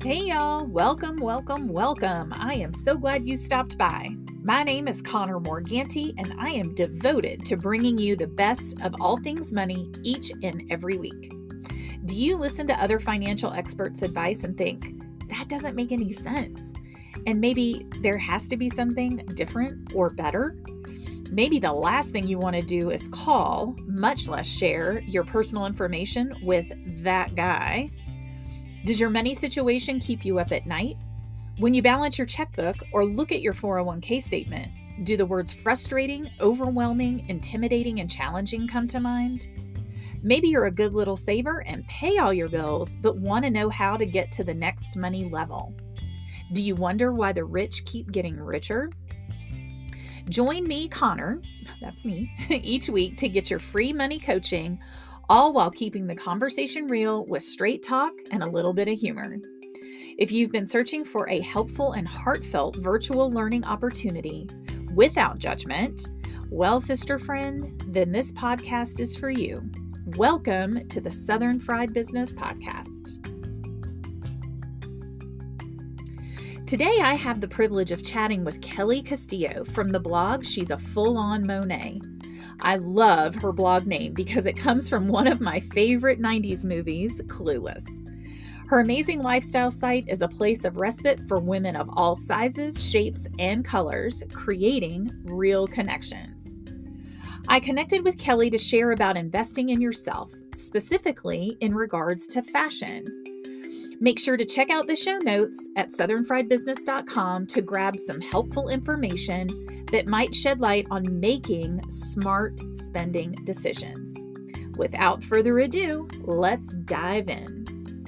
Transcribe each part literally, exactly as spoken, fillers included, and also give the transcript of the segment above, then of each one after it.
Hey y'all, welcome, welcome, welcome. I am so glad you stopped by. My name is Connor Morganti, and I am devoted to bringing you the best of all things money each and every week. Do you listen to other financial experts' advice and think, that doesn't make any sense? And maybe there has to be something different or better? Maybe the last thing you want to do is call, much less share, your personal information with that guy. Does your money situation keep you up at night? When you balance your checkbook or look at your four oh one k statement, do the words frustrating, overwhelming, intimidating, and challenging come to mind? Maybe you're a good little saver and pay all your bills, but want to know how to get to the next money level. Do you wonder why the rich keep getting richer? Join me, Connor, that's me, each week to get your free money coaching, all while keeping the conversation real with straight talk and a little bit of humor. If you've been searching for a helpful and heartfelt virtual learning opportunity without judgment, well, sister friend, then this podcast is for you. Welcome to the Southern Fried Business Podcast. Today, I have the privilege of chatting with Kelly Castillo from the blog She's a Full-On Monet. I love her blog name because it comes from one of my favorite nineties movies, Clueless. Her amazing lifestyle site is a place of respite for women of all sizes, shapes, and colors, creating real connections. I connected with Kelly to share about investing in yourself, specifically in regards to fashion. Make sure to check out the show notes at southern fried business dot com to grab some helpful information that might shed light on making smart spending decisions. Without further ado, let's dive in.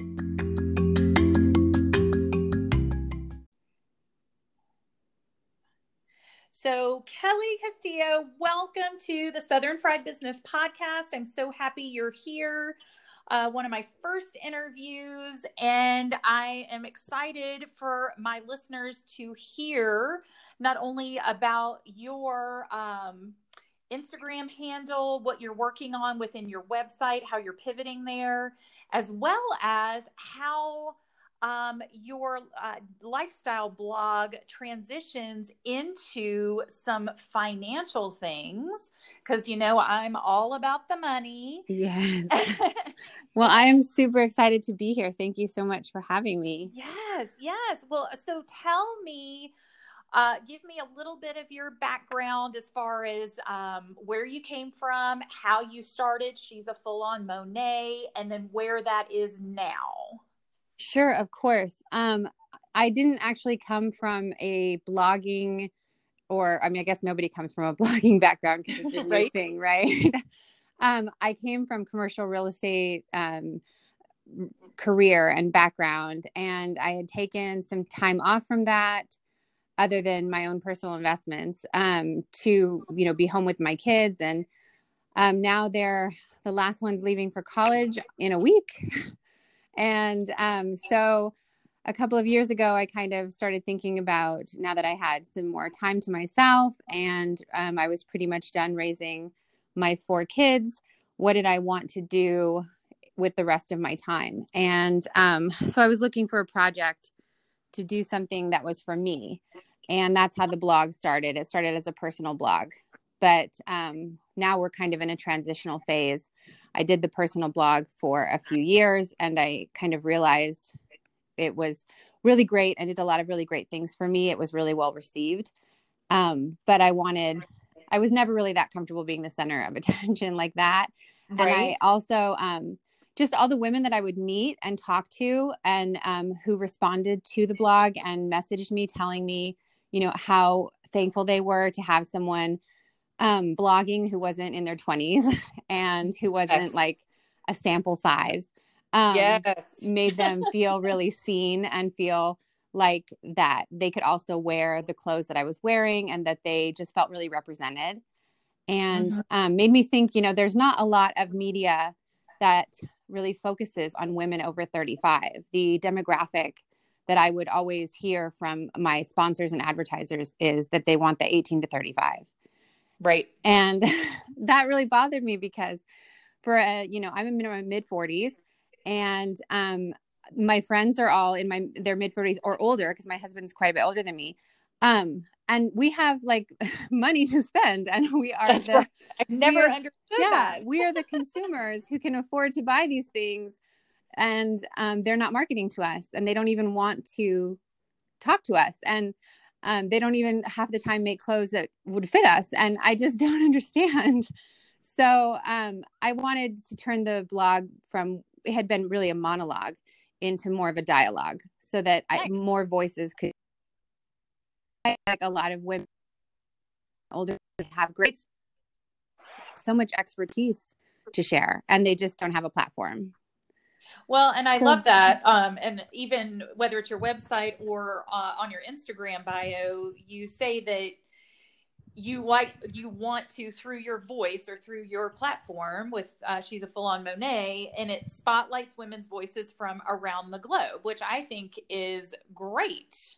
So, Kelly Castillo, welcome to the Southern Fried Business Podcast. I'm so happy you're here. Uh, one of my first interviews, and I am excited for my listeners to hear not only about your um, Instagram handle, what you're working on within your website, how you're pivoting there, as well as how um, your uh, lifestyle blog transitions into some financial things, because, you know, I'm all about the money. Yes. Well, I'm super excited to be here. Thank you so much for having me. Yes, yes. Well, so tell me, uh, give me a little bit of your background as far as um, where you came from, how you started She's a Full-On Monet, and then where that is now. Sure, of course. Um, I didn't actually come from a blogging, or I mean, I guess nobody comes from a blogging background because it's a new Right. thing, right? um, I came from commercial real estate um, career and background, and I had taken some time off from that, other than my own personal investments, um, to, you know, be home with my kids. And um, now they're the last ones leaving for college in a week. And um, so a couple of years ago, I kind of started thinking about, now that I had some more time to myself and um, I was pretty much done raising my four kids, what did I want to do with the rest of my time? And um, so I was looking for a project to do something that was for me. And that's how the blog started. It started as a personal blog, but um, now we're kind of in a transitional phase. I did the personal blog for a few years, and I kind of realized it was really great. I did a lot of really great things for me. It was really well received. Um, but I wanted, I was never really that comfortable being the center of attention like that. Right. And I also, um, just all the women that I would meet and talk to, and um, who responded to the blog and messaged me telling me, you know, how thankful they were to have someone um, blogging who wasn't in their twenties and who wasn't yes. like a sample size, um, yes. made them feel really seen and feel like that they could also wear the clothes that I was wearing and that they just felt really represented. And mm-hmm. um, made me think, you know, there's not a lot of media that really focuses on women over thirty-five. The demographic that I would always hear from my sponsors and advertisers is that they want the eighteen to thirty-five. Right. And that really bothered me because for a, you know, I'm in my mid forties, and um, my friends are all in my their mid forties or older, because my husband's quite a bit older than me. Um, and we have like money to spend, and we are That's the right. I've never are, understood yeah, that. we are the consumers who can afford to buy these things, and um, they're not marketing to us, and they don't even want to talk to us, and um, they don't even half the time make clothes that would fit us, and I just don't understand. So um, I wanted to turn the blog from, it had been really a monologue, into more of a dialogue, so that nice. I, more voices could, like a lot of women older have great, so much expertise to share, and they just don't have a platform. Well, and I so, love that. Um, and even whether it's your website or uh, on your Instagram bio, you say that you like, you want to, through your voice or through your platform with uh, She's a Full-On Monet, and it spotlights women's voices from around the globe, which I think is great.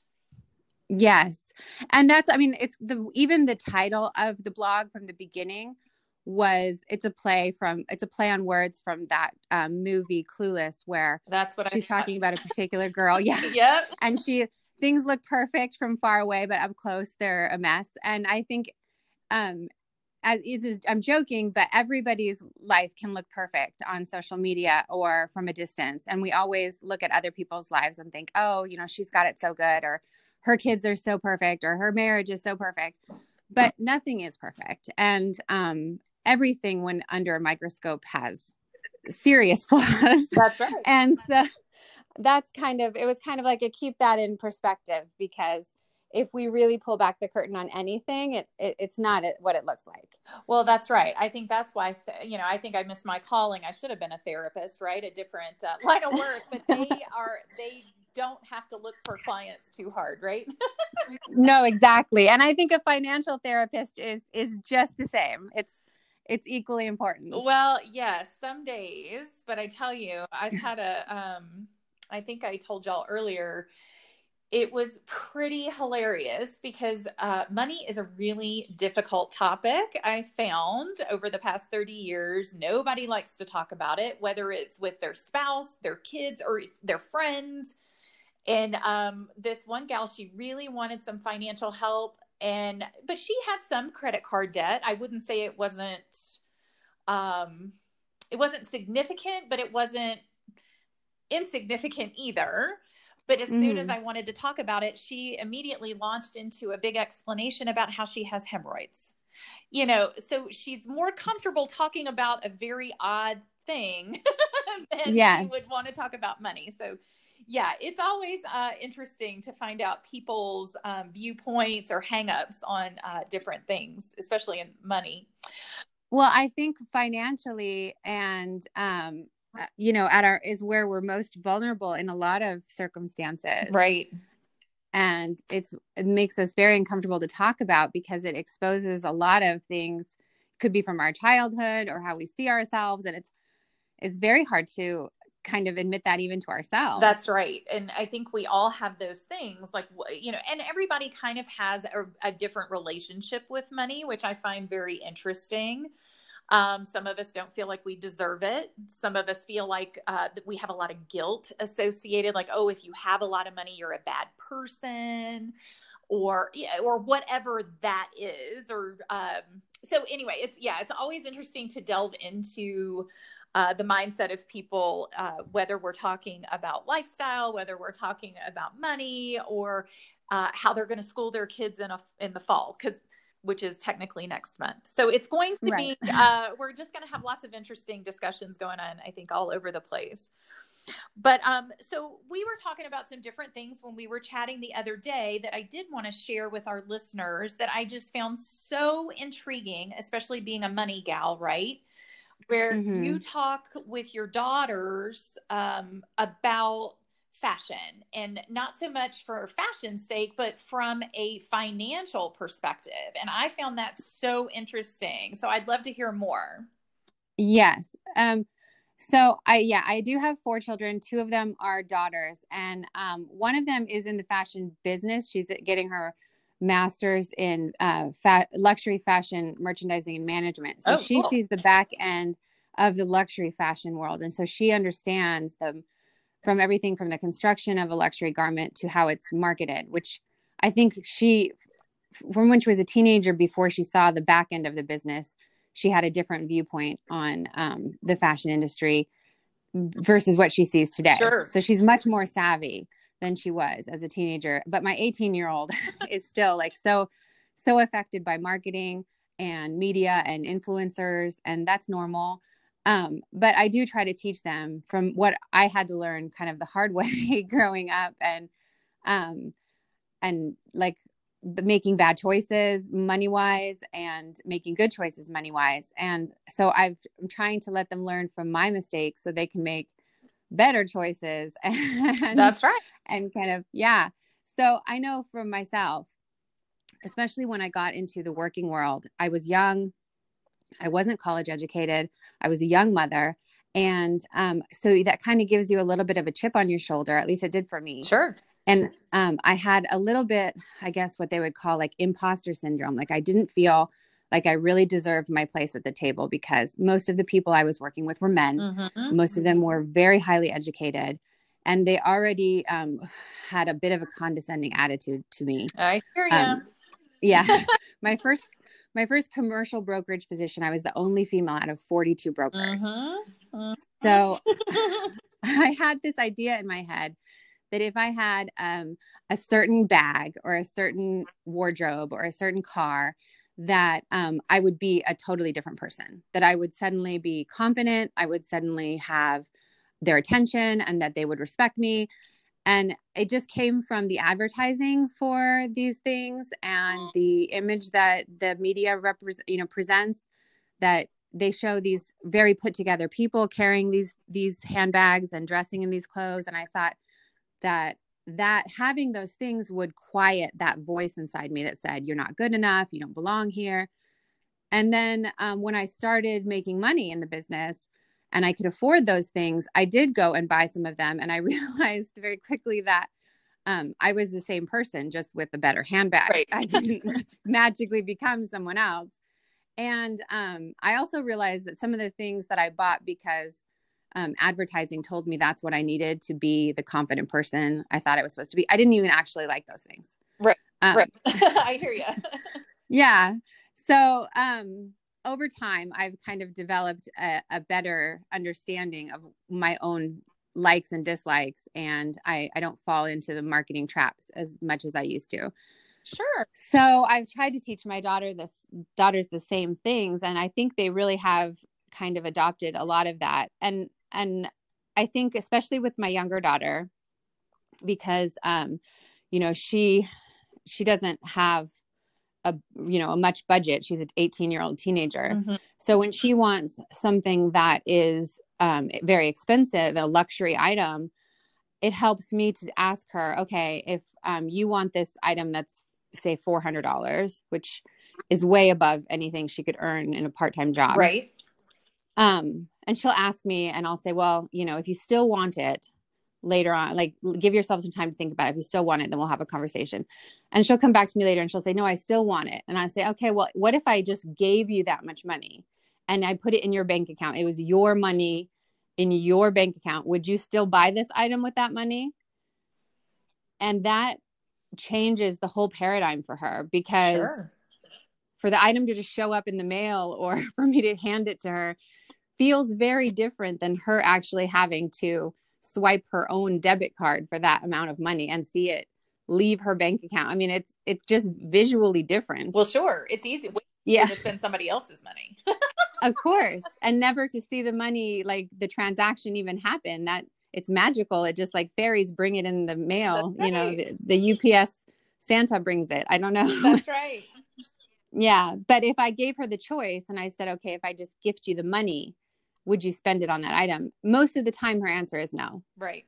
Yes. And that's, I mean, it's the, even the title of the blog from the beginning was, it's a play from, it's a play on words from that um, movie Clueless, where that's what she's I talking about a particular girl. Yeah. Yep. And she, things look perfect from far away, but up close, they're a mess. And I think, um, as it's, I'm joking, but everybody's life can look perfect on social media or from a distance. And we always look at other people's lives and think, oh, you know, she's got it so good, or her kids are so perfect, or her marriage is so perfect, but nothing is perfect. And um, everything, when under a microscope, has serious flaws. That's right. And so that's kind of, it was kind of like a keep that in perspective, because if we really pull back the curtain on anything, it, it it's not what it looks like. Well, that's right. I think that's why, you know, I think I missed my calling. I should have been a therapist, right? A different uh, line of work, but they are, they don't have to look for clients too hard, right? No, exactly. And I think a financial therapist is, is just the same. It's, it's equally important. Well, yes, some days, but I tell you, I've had a, um, I think I told y'all earlier, it was pretty hilarious because uh, money is a really difficult topic. I found over the past thirty years, nobody likes to talk about it, whether it's with their spouse, their kids, or their friends. And um, this one gal, she really wanted some financial help, and but she had some credit card debt. I wouldn't say it wasn't, um, it wasn't significant, but it wasn't insignificant either. But as soon mm. as I wanted to talk about it, she immediately launched into a big explanation about how she has hemorrhoids. You know, so she's more comfortable talking about a very odd thing than yes. she would want to talk about money. So yeah, it's always uh, interesting to find out people's um, viewpoints or hangups on uh, different things, especially in money. Well, I think financially and, um, you know, at our, is where we're most vulnerable in a lot of circumstances. Right. And it's, it makes us very uncomfortable to talk about, because it exposes a lot of things, could be from our childhood or how we see ourselves. And it's, it's very hard to kind of admit that even to ourselves. That's right. And I think we all have those things, like, you know, and everybody kind of has a, a different relationship with money, which I find very interesting. Um, some of us don't feel like we deserve it. Some of us feel like uh, that we have a lot of guilt associated, like, oh, if you have a lot of money, you're a bad person, or yeah, or whatever that is. Or um, so anyway, it's yeah, it's always interesting to delve into uh, the mindset of people, uh, whether we're talking about lifestyle, whether we're talking about money, or uh, how they're going to school their kids in a in the fall, because which is technically next month. So it's going to right. be, uh, we're just going to have lots of interesting discussions going on, I think, all over the place. But um, so we were talking about some different things when we were chatting the other day that I did want to share with our listeners that I just found so intriguing, especially being a money gal, right? Where mm-hmm. you talk with your daughters um, about fashion, and not so much for fashion's sake, but from a financial perspective. And I found that so interesting. So I'd love to hear more. Yes. Um, so I, yeah, I do have four children. Two of them are daughters. And um, one of them is in the fashion business. She's getting her master's in uh, fa- luxury fashion merchandising and management. So oh, she cool. sees the back end of the luxury fashion world. And so she understands the from everything from the construction of a luxury garment to how it's marketed, which I think she, from when she was a teenager, before she saw the back end of the business, she had a different viewpoint on um, the fashion industry versus what she sees today. Sure. So she's much more savvy than she was as a teenager. But my eighteen year old is still like so, so affected by marketing and media and influencers. And that's normal. Um, but I do try to teach them from what I had to learn kind of the hard way growing up, and, um, and like making bad choices money wise and making good choices money wise. And so I've, I'm trying to let them learn from my mistakes so they can make better choices. And, that's right. And kind of, yeah. So I know from myself, especially when I got into the working world, I was young. I wasn't college educated. I was a young mother. And um, so that kind of gives you a little bit of a chip on your shoulder. At least it did for me. Sure. And um, I had a little bit, I guess, what they would call like imposter syndrome. Like I didn't feel like I really deserved my place at the table because most of the people I was working with were men. Mm-hmm. Most of them were very highly educated. And they already um, had a bit of a condescending attitude to me. I hear you. Um, yeah. my first my first commercial brokerage position, I was the only female out of forty-two brokers. Mm-hmm. Mm-hmm. So I had this idea in my head that if I had um, a certain bag or a certain wardrobe or a certain car, that um, I would be a totally different person, that I would suddenly be confident, I would suddenly have their attention, and that they would respect me. And it just came from the advertising for these things and the image that the media represent, you know, presents, that they show these very put together people carrying these, these handbags and dressing in these clothes. And I thought that, that having those things would quiet that voice inside me that said, you're not good enough, you don't belong here. And then um, when I started making money in the business, and I could afford those things, I did go and buy some of them. And I realized very quickly that um, I was the same person, just with a better handbag. Right. I didn't magically become someone else. And um, I also realized that some of the things that I bought because um, advertising told me that's what I needed to be the confident person I thought I was supposed to be, I didn't even actually like those things. Right. Um, right. I hear you. Yeah. So, um, over time, I've kind of developed a, a better understanding of my own likes and dislikes, and I, I don't fall into the marketing traps as much as I used to. Sure. So I've tried to teach my daughter this daughters the same things, and I think they really have kind of adopted a lot of that. And and I think especially with my younger daughter, because um, you know, she she doesn't have a, you know, a much budget. She's an eighteen year old teenager. Mm-hmm. So when she wants something that is um, very expensive, a luxury item, it helps me to ask her, okay, if um, you want this item that's say four hundred dollars, which is way above anything she could earn in a part-time job. Right. Um, and she'll ask me and I'll say, well, you know, if you still want it, later on, like give yourself some time to think about it. If you still want it, then we'll have a conversation. And she'll come back to me later and she'll say, no, I still want it. And I say, okay, well, what if I just gave you that much money and I put it in your bank account? It was your money in your bank account. Would you still buy this item with that money? And that changes the whole paradigm for her, because sure. for the item to just show up in the mail or for me to hand it to her feels very different than her actually having to swipe her own debit card for that amount of money and see it leave her bank account. I mean, it's it's just visually different. Well, sure. It's easy yeah. to spend somebody else's money. Of course. And never to see the money, like the transaction even happen. That it's magical. It just like fairies bring it in the mail. Right. You know, the, the U P S Santa brings it. I don't know. That's right. Yeah. But if I gave her the choice and I said, okay, if I just gift you the money, would you spend it on that item? Most of the time, her answer is no. Right.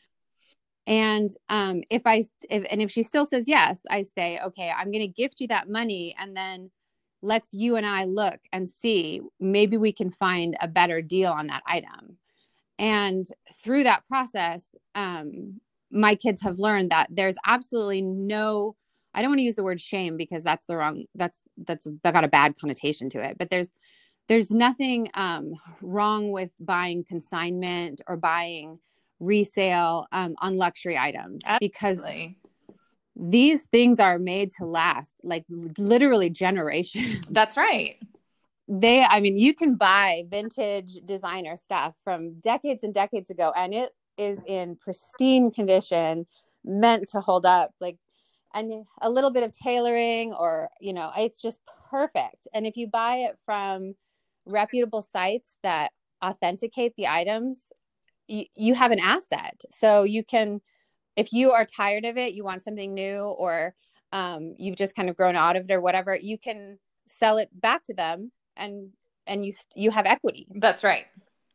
And um, if I, if, and if she still says yes, I say, okay, I'm going to gift you that money. And then let's you and I look and see, maybe we can find a better deal on that item. And through that process, um, my kids have learned that there's absolutely no, I don't want to use the word shame because that's the wrong, that's, that's got a bad connotation to it, but there's, There's nothing um, wrong with buying consignment or buying resale um, on luxury items, because Absolutely. these things are made to last, like literally generations. That's right. They, I mean, you can buy vintage designer stuff from decades and decades ago, and it is in pristine condition, meant to hold up. Like, and a little bit of tailoring, or, you know, it's just perfect. And if you buy it from reputable sites that authenticate the items, you, you have an asset. So you can, if you are tired of it, you want something new, or um, you've just kind of grown out of it or whatever, you can sell it back to them, and and you you have equity. That's right.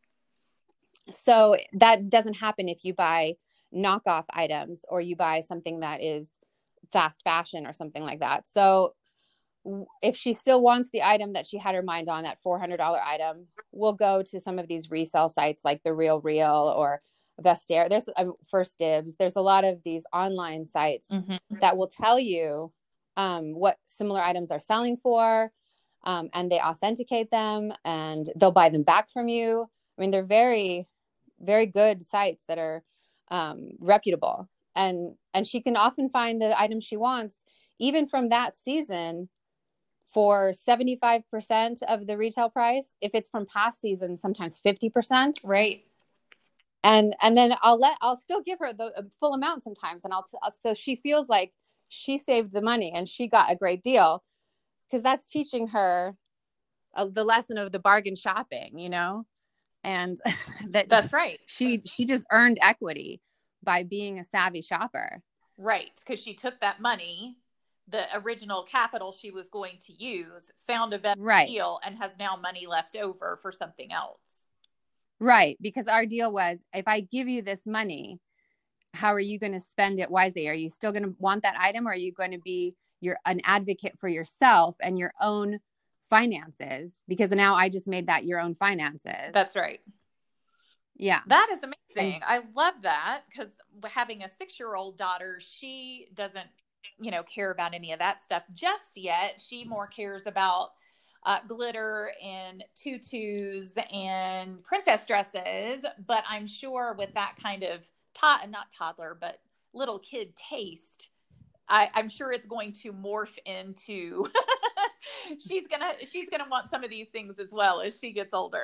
So that doesn't happen if you buy knockoff items, or you buy something that is fast fashion or something like that. So if she still wants the item that she had her mind on, that four hundred dollars item, we'll go to some of these resale sites like The Real Real or Vestiaire. There's um, First Dibs. There's a lot of these online sites mm-hmm. that will tell you um, what similar items are selling for, um, and they authenticate them, and they'll buy them back from you. I mean, they're very, very good sites that are um, reputable, and and she can often find the item she wants, even from that season, for seventy-five percent of the retail price. If it's from past seasons, sometimes fifty percent. Right. And, and then I'll let, I'll still give her the full amount sometimes. And I'll, so she feels like she saved the money and she got a great deal, because that's teaching her uh, the lesson of the bargain shopping, you know, and that that's right. She, she just earned equity by being a savvy shopper. Right. Because she took that money, the original capital she was going to use, found a better right. deal, and has now money left over for something else. Right. Because our deal was, if I give you this money, how are you going to spend it wisely? Are you still going to want that item, or are you going to be your an advocate for yourself and your own finances? Because now I just made that your own finances. That's right. Yeah. That is amazing. And I love that, because having a six-year-old daughter, she doesn't, you know, care about any of that stuff just yet. She more cares about uh, glitter and tutus and princess dresses. But I'm sure with that kind of tot, not toddler, but little kid taste, I, I'm sure it's going to morph into she's gonna she's gonna want some of these things as well as she gets older.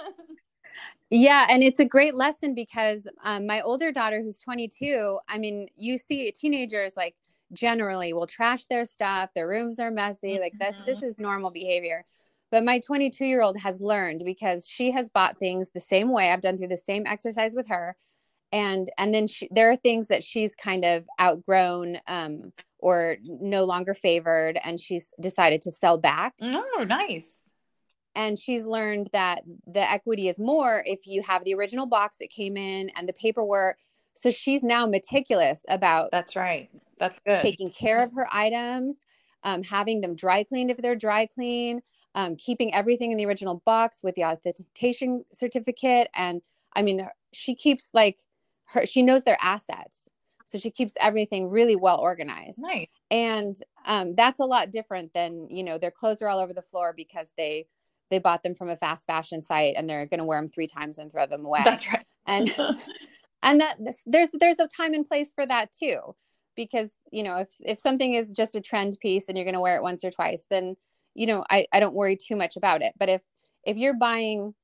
Yeah. And it's a great lesson, because um, my older daughter, who's twenty-two, I mean, you see teenagers like generally will trash their stuff. Their rooms are messy. Like this, this is normal behavior. But my twenty-two year old has learned, because she has bought things the same way. I've done through the same exercise with her. And, and then she, there are things that she's kind of outgrown um, or no longer favored, and she's decided to sell back. Oh, nice. And she's learned that the equity is more if you have the original box that came in and the paperwork. So she's now meticulous about that's right. That's good. Taking care of her items, um, having them dry cleaned if they're dry clean, um, keeping everything in the original box with the authentication certificate. And I mean, she keeps like her, she knows their assets. So she keeps everything really well organized. Nice. And um, that's a lot different than, you know, their clothes are all over the floor because they, they bought them from a fast fashion site and they're going to wear them three times and throw them away. That's right. And, and that there's, there's a time and place for that too, because, you know, if, if something is just a trend piece and you're going to wear it once or twice, then, you know, I, I don't worry too much about it. But if, if you're buying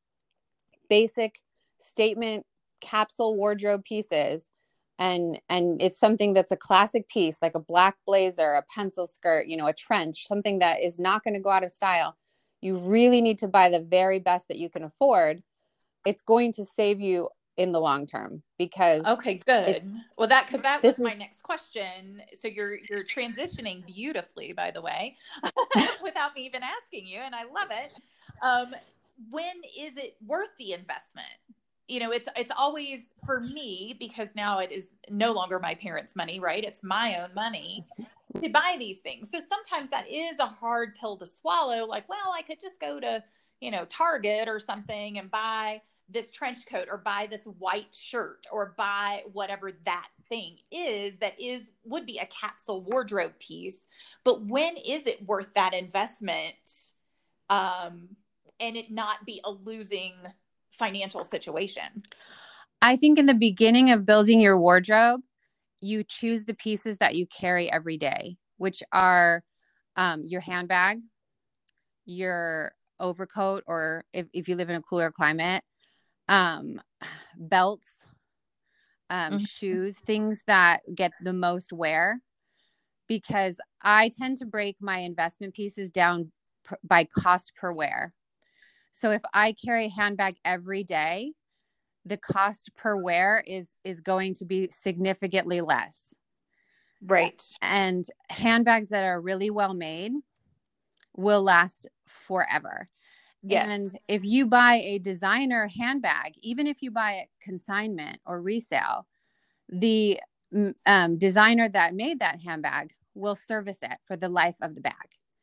basic statement capsule wardrobe pieces, and, and it's something that's a classic piece, like a black blazer, a pencil skirt, you know, a trench, something that is not going to go out of style, you really need to buy the very best that you can afford. It's going to save you in the long term, because okay, good. Well, that, cause that was my is, next question. So you're, you're transitioning beautifully, by the way, without me even asking you. And I love it. Um, when is it worth the investment? You know, it's, it's always for me, because now it is no longer my parents' money, right? It's my own money to buy these things. So sometimes that is a hard pill to swallow. Like, well, I could just go to, you know, Target or something and buy this trench coat, or buy this white shirt, or buy whatever that thing is that is, would be a capsule wardrobe piece. But when is it worth that investment? Um, and it not be a losing financial situation? I think in the beginning of building your wardrobe, you choose the pieces that you carry every day, which are um, your handbag, your overcoat, or if, if you live in a cooler climate, um, belts, um, Mhm. shoes, things that get the most wear. Because I tend to break my investment pieces down per, by cost per wear. So if I carry a handbag every day, the cost per wear is is going to be significantly less. Right. And handbags that are really well made will last forever. Yes. And if you buy a designer handbag, even if you buy it consignment or resale, the um, designer that made that handbag will service it for the life of the bag.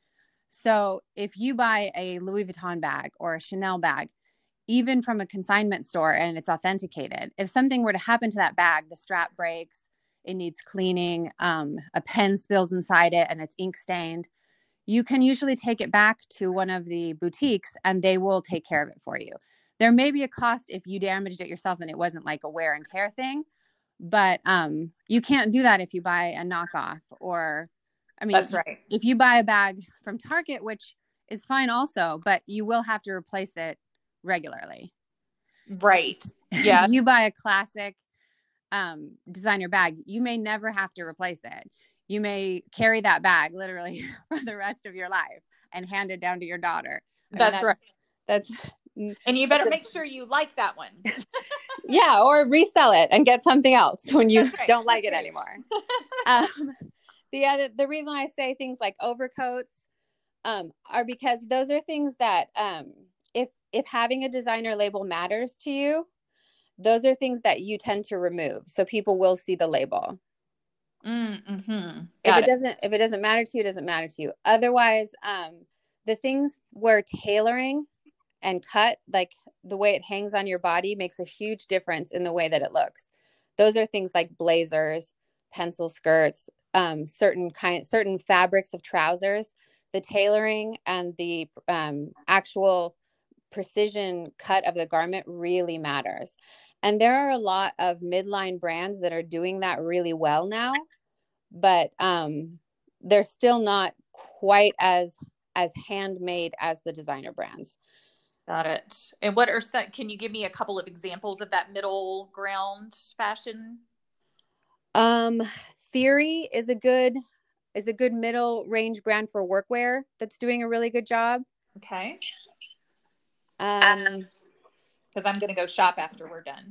So if you buy a Louis Vuitton bag or a Chanel bag, even from a consignment store and it's authenticated, if something were to happen to that bag, the strap breaks, it needs cleaning, um, a pen spills inside it and it's ink stained, you can usually take it back to one of the boutiques and they will take care of it for you. There may be a cost if you damaged it yourself and it wasn't like a wear and tear thing, but um, you can't do that if you buy a knockoff. Or, I mean, That's right. if you buy a bag from Target, which is fine also, but you will have to replace it regularly. Right. Yeah. If you buy a classic um, designer bag, you may never have to replace it. You may carry that bag literally for the rest of your life and hand it down to your daughter. I That's, mean, that's right. That's And you better a, make sure you like that one. Yeah, or resell it and get something else when you right. don't like That's it right. anymore. um, the other, the reason I say things like overcoats um, are because those are things that um, if if having a designer label matters to you, those are things that you tend to remove, so people will see the label. Mm-hmm. If it, it doesn't, if it doesn't matter to you, it doesn't matter to you. Otherwise, um, the things where tailoring and cut, like the way it hangs on your body, makes a huge difference in the way that it looks. Those are things like blazers, pencil skirts, um, certain kind, certain fabrics of trousers. The tailoring and the um, actual precision cut of the garment really matters. And there are a lot of midline brands that are doing that really well now, but um, they're still not quite as as handmade as the designer brands. Got it. And what are some, can you give me a couple of examples of that middle ground fashion? Um, Theory is a good is a good middle range brand for workwear that's doing a really good job. Okay. Um, because I'm going to go shop after we're done.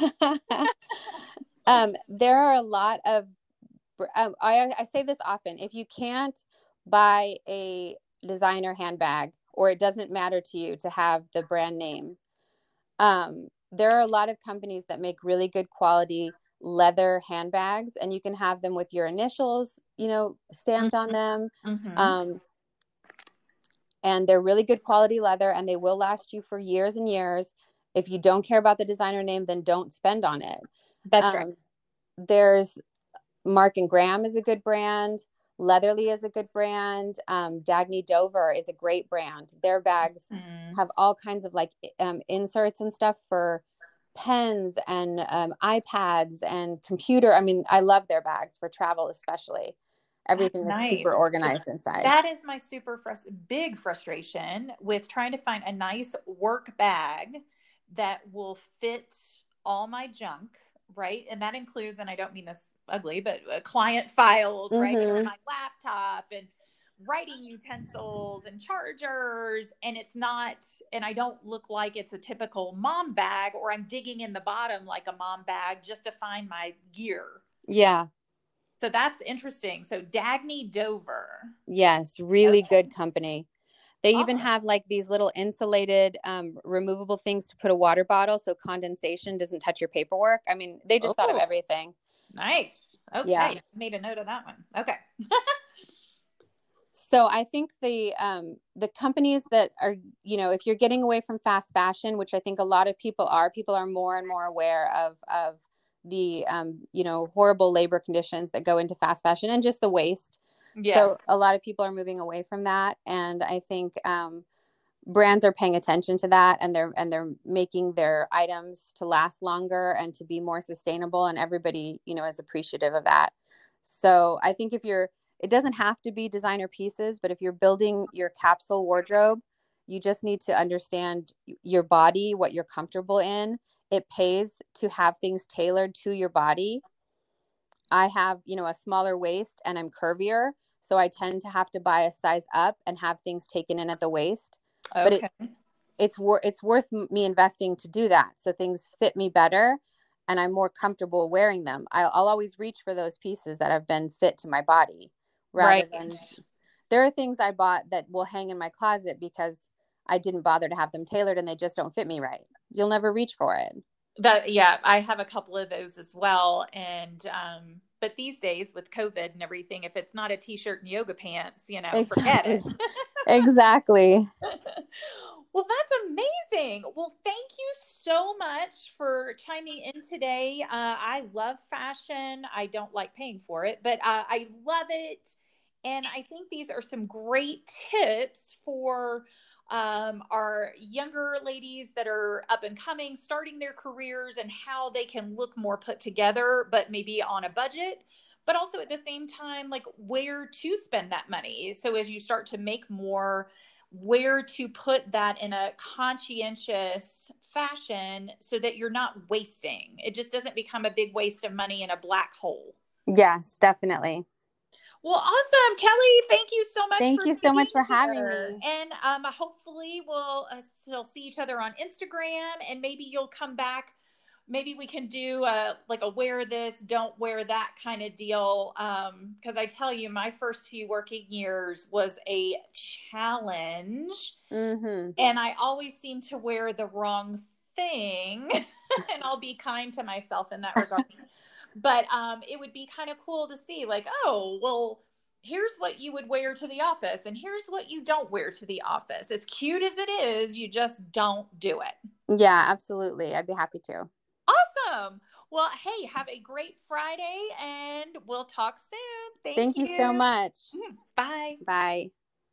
um, there are a lot of um, I, I say this often. If you can't buy a designer handbag, or it doesn't matter to you to have the brand name, um, there are a lot of companies that make really good quality leather handbags, and you can have them with your initials, you know, stamped mm-hmm. on them. Mm-hmm. Um, and they're really good quality leather, and they will last you for years and years. If you don't care about the designer name, then don't spend on it. That's um, right. There's Mark and Graham is a good brand. Leatherly is a good brand. Um, Dagny Dover is a great brand. Their bags mm. have all kinds of like um, inserts and stuff for pens and um, iPads and computer. I mean, I love their bags for travel, especially. Everything That's is nice. Super organized inside. That is my super frust- big frustration with trying to find a nice work bag that will fit all my junk. Right. And that includes, and I don't mean this ugly, but uh, client files, mm-hmm. right? And my laptop and writing utensils and chargers. And it's not, and I don't look like it's a typical mom bag, or I'm digging in the bottom like a mom bag just to find my gear. Yeah. So that's interesting. So Dagny Dover. Yes. Really okay. Good company. They even oh. have like these little insulated, um, removable things to put a water bottle so condensation doesn't touch your paperwork. I mean, they just oh. thought of everything. Nice. Okay. Yeah. Made a note of that one. Okay. So I think the um, the companies that are, you know, if you're getting away from fast fashion, which I think a lot of people are, people are more and more aware of of the, um, you know, horrible labor conditions that go into fast fashion and just the waste. Yes. So a lot of people are moving away from that. And I think um, brands are paying attention to that, and they're and they're making their items to last longer and to be more sustainable, and everybody, you know, is appreciative of that. So I think if you're, it doesn't have to be designer pieces, but if you're building your capsule wardrobe, you just need to understand your body, what you're comfortable in. It pays to have things tailored to your body. I have, you know, a smaller waist and I'm curvier, so I tend to have to buy a size up and have things taken in at the waist. Okay. But it, it's wor- it's worth me investing to do that, so things fit me better and I'm more comfortable wearing them. I'll, I'll always reach for those pieces that have been fit to my body, rather right. than, there are things I bought that will hang in my closet because I didn't bother to have them tailored and they just don't fit me right. You'll never reach for it. That, yeah, I have a couple of those as well. And, um, but these days with COVID and everything, if it's not a t-shirt and yoga pants, you know, Exactly. forget it. Exactly. Well, that's amazing. Well, thank you so much for chiming in today. Uh, I love fashion. I don't like paying for it, but uh, I love it. And I think these are some great tips for um, our younger ladies that are up and coming, starting their careers, and how they can look more put together, but maybe on a budget, but also at the same time, like where to spend that money. So as you start to make more, where to put that in a conscientious fashion so that you're not wasting. It just doesn't become a big waste of money in a black hole. Yes, definitely. Well, awesome. Kelly, thank you so much. Thank for you so much for here. having me. And um, hopefully we'll uh, still see each other on Instagram, and maybe you'll come back. Maybe we can do a, like a wear this, don't wear that kind of deal. Um, cause I tell you, my first few working years was a challenge, Mm-hmm. and I always seem to wear the wrong thing. And I'll be kind to myself in that regard. But um, it would be kind of cool to see, like, oh, well, here's what you would wear to the office, and here's what you don't wear to the office. As cute as it is, you just don't do it. Yeah, absolutely. I'd be happy to. Awesome. Well, hey, have a great Friday, and we'll talk soon. Thank, Thank you. you so much. Bye. Bye.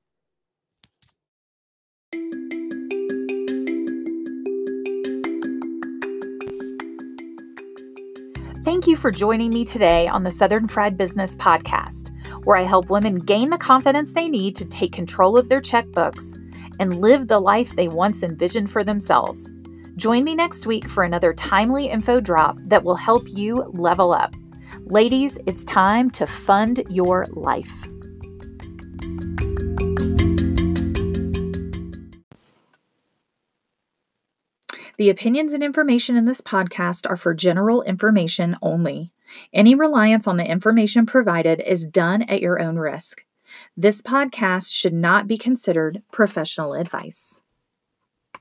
Thank you for joining me today on the Southern Fried Business Podcast, where I help women gain the confidence they need to take control of their checkbooks and live the life they once envisioned for themselves. Join me next week for another timely info drop that will help you level up. Ladies, it's time to fund your life. The opinions and information in this podcast are for general information only. Any reliance on the information provided is done at your own risk. This podcast should not be considered professional advice.